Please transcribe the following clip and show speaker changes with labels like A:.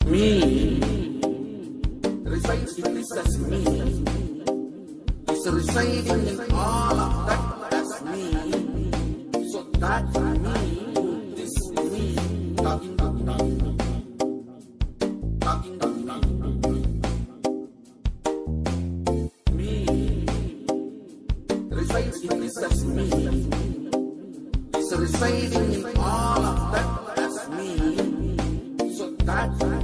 A: Me resides in this as me. Is residing in all of that as me. So that me, this me, talking. Me resides in this as me. Is residing in all of that as me. So that